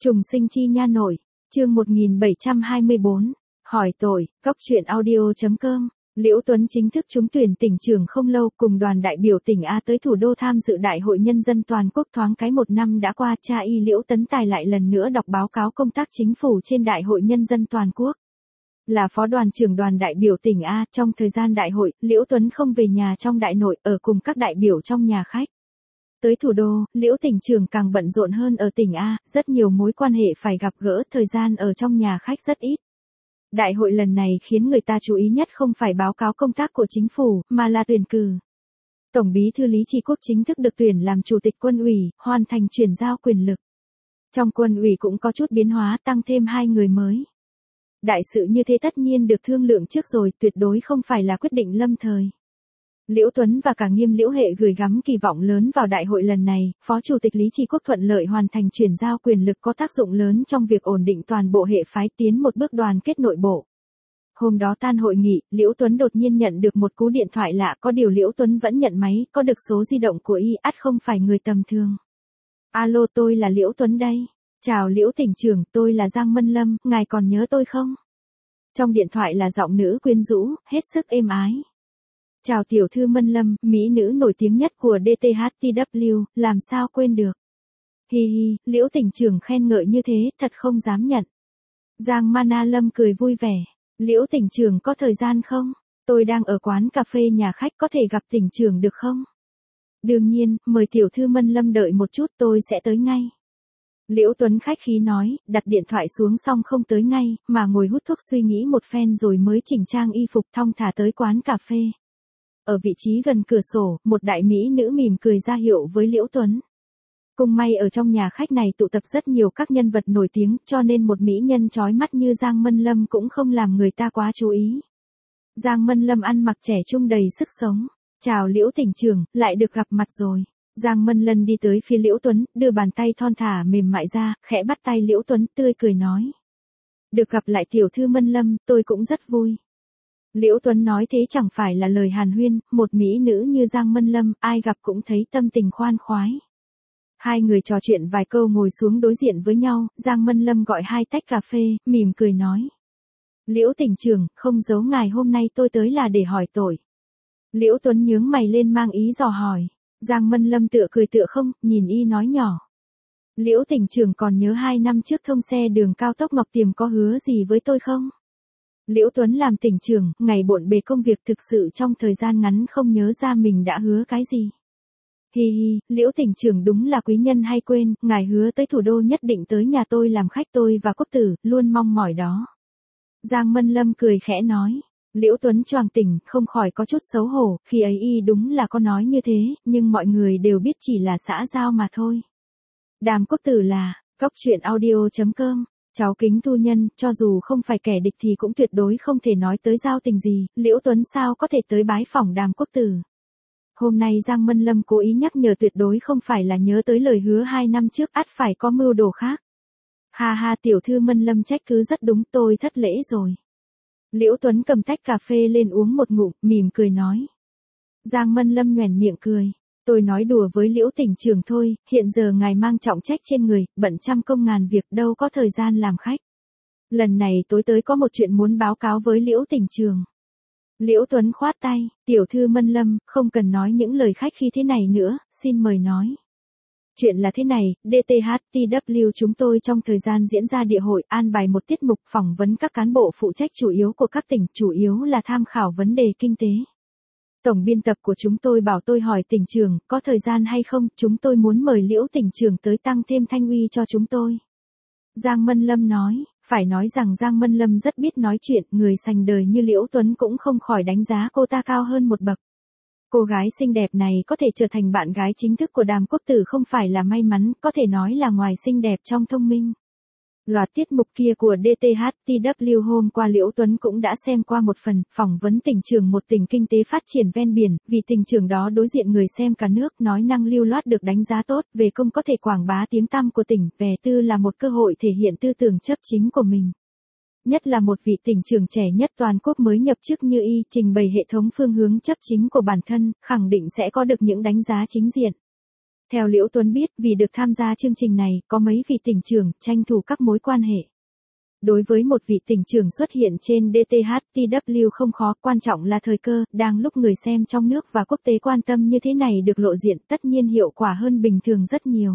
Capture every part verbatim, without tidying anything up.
Trùng sinh chi nha nội, chương một nghìn bảy trăm hai mươi bốn, hỏi tội, cóc truyện audio.com, Liễu Tuấn chính thức trúng tuyển tỉnh trưởng không lâu cùng đoàn đại biểu tỉnh A tới thủ đô tham dự Đại hội Nhân dân toàn quốc. Thoáng cái một năm đã qua, cha y Liễu Tấn Tài lại lần nữa đọc báo cáo công tác chính phủ trên Đại hội Nhân dân toàn quốc. Là phó đoàn trưởng đoàn đại biểu tỉnh A, trong thời gian đại hội, Liễu Tuấn không về nhà trong đại nội, ở cùng các đại biểu trong nhà khách. Tới thủ đô, Liễu tỉnh trưởng càng bận rộn hơn ở tỉnh A, rất nhiều mối quan hệ phải gặp gỡ, thời gian ở trong nhà khách rất ít. Đại hội lần này khiến người ta chú ý nhất không phải báo cáo công tác của chính phủ, mà là tuyển cử. Tổng bí thư Lý Trì Quốc chính thức được tuyển làm chủ tịch quân ủy, hoàn thành chuyển giao quyền lực. Trong quân ủy cũng có chút biến hóa, tăng thêm hai người mới. Đại sự như thế tất nhiên được thương lượng trước rồi, tuyệt đối không phải là quyết định lâm thời. Liễu Tuấn và cả Nghiêm Liễu Hệ gửi gắm kỳ vọng lớn vào đại hội lần này, Phó Chủ tịch Lý Trì Quốc thuận lợi hoàn thành chuyển giao quyền lực có tác dụng lớn trong việc ổn định toàn bộ hệ phái, tiến một bước đoàn kết nội bộ. Hôm đó tan hội nghị, Liễu Tuấn đột nhiên nhận được một cú điện thoại lạ, có điều Liễu Tuấn vẫn nhận máy, có được số di động của y, ắt không phải người tầm thường. Alo, tôi là Liễu Tuấn đây. Chào Liễu tỉnh trưởng, tôi là Giang Mân Lâm, ngài còn nhớ tôi không? Trong điện thoại là giọng nữ quyến rũ, hết sức êm ái. Chào tiểu thư Mân Lâm, mỹ nữ nổi tiếng nhất của đê tê hát tê vê, làm sao quên được. Hi hi, Liễu tỉnh trưởng khen ngợi như thế, thật không dám nhận. Giang Mana Lâm cười vui vẻ. Liễu tỉnh trưởng có thời gian không? Tôi đang ở quán cà phê nhà khách, có thể gặp tỉnh trưởng được không? Đương nhiên, mời tiểu thư Mân Lâm đợi một chút, tôi sẽ tới ngay. Liễu Tuấn khách khí nói, đặt điện thoại xuống xong không tới ngay, mà ngồi hút thuốc suy nghĩ một phen rồi mới chỉnh trang y phục thong thả tới quán cà phê. Ở vị trí gần cửa sổ, một đại mỹ nữ mỉm cười ra hiệu với Liễu Tuấn. Cùng may ở trong nhà khách này tụ tập rất nhiều các nhân vật nổi tiếng, cho nên một mỹ nhân chói mắt như Giang Mân Lâm cũng không làm người ta quá chú ý. Giang Mân Lâm ăn mặc trẻ trung đầy sức sống. Chào Liễu tỉnh trưởng, lại được gặp mặt rồi. Giang Mân Lâm đi tới phía Liễu Tuấn, đưa bàn tay thon thả mềm mại ra, khẽ bắt tay Liễu Tuấn, tươi cười nói. Được gặp lại tiểu thư Mân Lâm, tôi cũng rất vui. Liễu Tuấn nói thế chẳng phải là lời hàn huyên, một mỹ nữ như Giang Mân Lâm, ai gặp cũng thấy tâm tình khoan khoái. Hai người trò chuyện vài câu ngồi xuống đối diện với nhau, Giang Mân Lâm gọi hai tách cà phê, mỉm cười nói. Liễu tỉnh trưởng, không giấu ngài, hôm nay tôi tới là để hỏi tội. Liễu Tuấn nhướng mày lên mang ý dò hỏi. Giang Mân Lâm tựa cười tựa không, nhìn y nói nhỏ. Liễu tỉnh trưởng còn nhớ hai năm trước thông xe đường cao tốc Ngọc Tiềm có hứa gì với tôi không? Liễu Tuấn làm tỉnh trưởng, ngày bộn bề công việc thực sự trong thời gian ngắn không nhớ ra mình đã hứa cái gì. Hi hi, Liễu tỉnh trưởng đúng là quý nhân hay quên, ngài hứa tới thủ đô nhất định tới nhà tôi làm khách, tôi và Quốc tử, luôn mong mỏi đó. Giang Mân Lâm cười khẽ nói. Liễu Tuấn choàng tỉnh, không khỏi có chút xấu hổ, khi ấy y đúng là có nói như thế, nhưng mọi người đều biết chỉ là xã giao mà thôi. Đàm Quốc tử là, cóc truyện audio.com, cháu kính thu nhân, cho dù không phải kẻ địch thì cũng tuyệt đối không thể nói tới giao tình gì, Liễu Tuấn sao có thể tới bái phỏng Đàm Quốc tử. Hôm nay Giang Mân Lâm cố ý nhắc nhở, tuyệt đối không phải là nhớ tới lời hứa hai năm trước, ắt phải có mưu đồ khác. Ha ha, tiểu thư Mân Lâm trách cứ rất đúng, tôi thất lễ rồi. Liễu Tuấn cầm tách cà phê lên uống một ngụm, mỉm cười nói. Giang Mân Lâm nhoẻn miệng cười. Tôi nói đùa với Liễu tỉnh trưởng thôi, hiện giờ ngài mang trọng trách trên người, bận trăm công ngàn việc, đâu có thời gian làm khách. Lần này tối tới có một chuyện muốn báo cáo với Liễu tỉnh trưởng. Liễu Tuấn khoát tay, tiểu thư Mân Lâm, không cần nói những lời khách khí thế này nữa, xin mời nói. Chuyện là thế này, đê tê hát tê vê chúng tôi trong thời gian diễn ra địa hội an bài một tiết mục phỏng vấn các cán bộ phụ trách chủ yếu của các tỉnh, chủ yếu là tham khảo vấn đề kinh tế. Tổng biên tập của chúng tôi bảo tôi hỏi tỉnh trưởng, có thời gian hay không, chúng tôi muốn mời Liễu tỉnh trưởng tới tăng thêm thanh uy cho chúng tôi. Giang Mân Lâm nói, phải nói rằng Giang Mân Lâm rất biết nói chuyện, người sành đời như Liễu Tuấn cũng không khỏi đánh giá cô ta cao hơn một bậc. Cô gái xinh đẹp này có thể trở thành bạn gái chính thức của Đàm Quốc tử không phải là may mắn, có thể nói là ngoài xinh đẹp trong thông minh. Loạt tiết mục kia của đê tê hát tê vê hôm qua Liễu Tuấn cũng đã xem qua một phần, phỏng vấn tỉnh trưởng một tỉnh kinh tế phát triển ven biển, vì tỉnh trưởng đó đối diện người xem cả nước, nói năng lưu loát được đánh giá tốt, về công có thể quảng bá tiếng tăm của tỉnh, về tư là một cơ hội thể hiện tư tưởng chấp chính của mình. Nhất là một vị tỉnh trưởng trẻ nhất toàn quốc mới nhập chức như y, trình bày hệ thống phương hướng chấp chính của bản thân, khẳng định sẽ có được những đánh giá chính diện. Theo Liễu Tuấn biết, vì được tham gia chương trình này, có mấy vị tỉnh trưởng tranh thủ các mối quan hệ. Đối với một vị tỉnh trưởng xuất hiện trên đê tê hát tê vê không khó, quan trọng là thời cơ, đang lúc người xem trong nước và quốc tế quan tâm như thế này được lộ diện, tất nhiên hiệu quả hơn bình thường rất nhiều.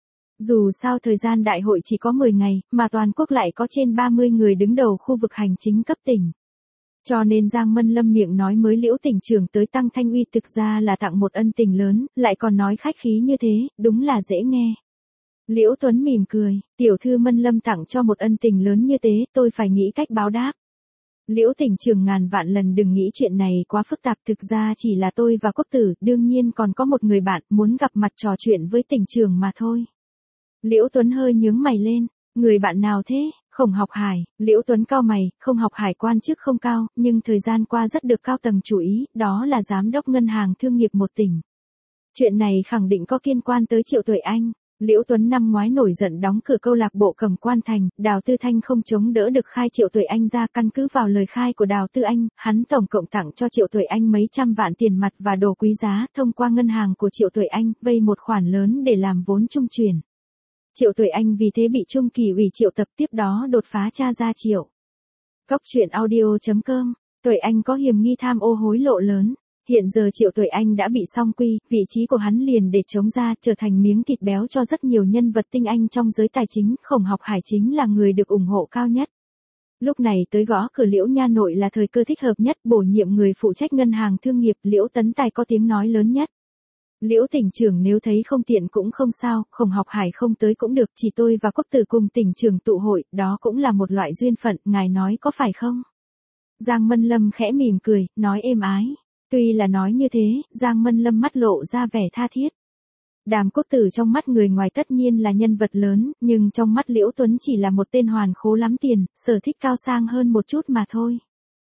Dù sao thời gian đại hội chỉ có mười ngày, mà toàn quốc lại có trên ba mươi người đứng đầu khu vực hành chính cấp tỉnh. Cho nên Giang Mân Lâm miệng nói mới Liễu tỉnh trưởng tới tăng thanh uy thực ra là tặng một ân tình lớn, lại còn nói khách khí như thế, đúng là dễ nghe. Liễu Tuấn mỉm cười, tiểu thư Mân Lâm tặng cho một ân tình lớn như thế, tôi phải nghĩ cách báo đáp. Liễu tỉnh trưởng ngàn vạn lần đừng nghĩ chuyện này quá phức tạp, thực ra chỉ là tôi và Quốc tử, đương nhiên còn có một người bạn muốn gặp mặt trò chuyện với tỉnh trưởng mà thôi. Liễu Tuấn hơi nhướng mày lên, người bạn nào thế? Khổng Học Hải. Liễu Tuấn cau mày, không học hải quan chức không cao, nhưng thời gian qua rất được cao tầng chú ý, đó là giám đốc ngân hàng thương nghiệp một tỉnh. Chuyện này khẳng định có liên quan tới Triệu Tuệ Anh. Liễu Tuấn năm ngoái nổi giận đóng cửa câu lạc bộ Cẩm Quan Thành, Đào Tư Thanh không chống đỡ được khai Triệu Tuệ Anh ra, căn cứ vào lời khai của Đào Tư Anh, hắn tổng cộng tặng cho Triệu Tuệ Anh mấy trăm vạn tiền mặt và đồ quý giá, thông qua ngân hàng của Triệu Tuệ Anh, vay một khoản lớn để làm vốn trung chuyển. Triệu Tuệ Anh vì thế bị Trung Kỳ ủy triệu tập, tiếp đó đột phá tra ra Triệu. Cóc truyện audio chấm com, Tuệ Anh có hiểm nghi tham ô hối lộ lớn. Hiện giờ Triệu Tuệ Anh đã bị song quy, vị trí của hắn liền để chống ra, trở thành miếng thịt béo cho rất nhiều nhân vật tinh anh trong giới tài chính, Khổng Học Hải chính là người được ủng hộ cao nhất. Lúc này tới gõ cửa Liễu nha nội là thời cơ thích hợp nhất, bổ nhiệm người phụ trách ngân hàng thương nghiệp, Liễu Tấn Tài có tiếng nói lớn nhất. Liễu tỉnh trưởng nếu thấy không tiện cũng không sao, Khổng Học Hải không tới cũng được, chỉ tôi và Quốc tử cùng tỉnh trưởng tụ hội, đó cũng là một loại duyên phận, ngài nói có phải không? Giang Mân Lâm khẽ mỉm cười, nói êm ái. Tuy là nói như thế, Giang Mân Lâm mắt lộ ra vẻ tha thiết. Đàm Quốc tử trong mắt người ngoài tất nhiên là nhân vật lớn, nhưng trong mắt Liễu Tuấn chỉ là một tên hoàn khố lắm tiền, sở thích cao sang hơn một chút mà thôi.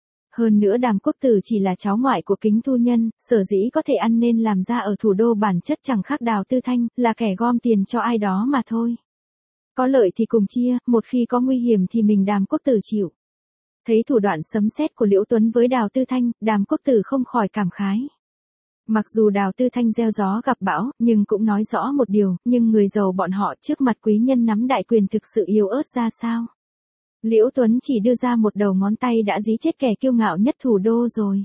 Hơn nữa Đàm Quốc tử chỉ là cháu ngoại của Kính Thu Nhân, sở dĩ có thể ăn nên làm ra ở thủ đô bản chất chẳng khác Đào Tư Thanh, là kẻ gom tiền cho ai đó mà thôi. Có lợi thì cùng chia, một khi có nguy hiểm thì mình Đàm Quốc tử chịu. Thấy thủ đoạn sấm sét của Liễu Tuấn với Đào Tư Thanh, Đàm Quốc tử không khỏi cảm khái. Mặc dù Đào Tư Thanh gieo gió gặp bão, nhưng cũng nói rõ một điều, nhưng người giàu bọn họ trước mặt quý nhân nắm đại quyền thực sự yếu ớt ra sao. Liễu Tuấn chỉ đưa ra một đầu ngón tay đã dí chết kẻ kiêu ngạo nhất thủ đô rồi.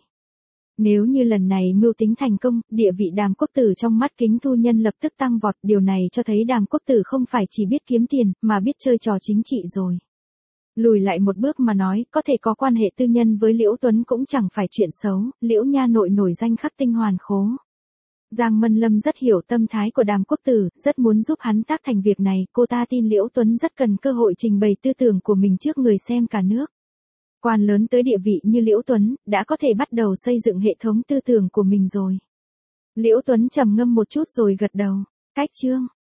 Nếu như lần này mưu tính thành công, địa vị Đàm Quốc tử trong mắt Kính Thu Nhân lập tức tăng vọt, điều này cho thấy Đàm Quốc tử không phải chỉ biết kiếm tiền, mà biết chơi trò chính trị rồi. Lùi lại một bước mà nói, có thể có quan hệ tư nhân với Liễu Tuấn cũng chẳng phải chuyện xấu, Liễu nha nội nổi danh khắp tinh hoàn khố. Giang Mân Lâm rất hiểu tâm thái của Đàm Quốc tử, rất muốn giúp hắn tác thành việc này, cô ta tin Liễu Tuấn rất cần cơ hội trình bày tư tưởng của mình trước người xem cả nước. Quan lớn tới địa vị như Liễu Tuấn, đã có thể bắt đầu xây dựng hệ thống tư tưởng của mình rồi. Liễu Tuấn trầm ngâm một chút rồi gật đầu, cách chương.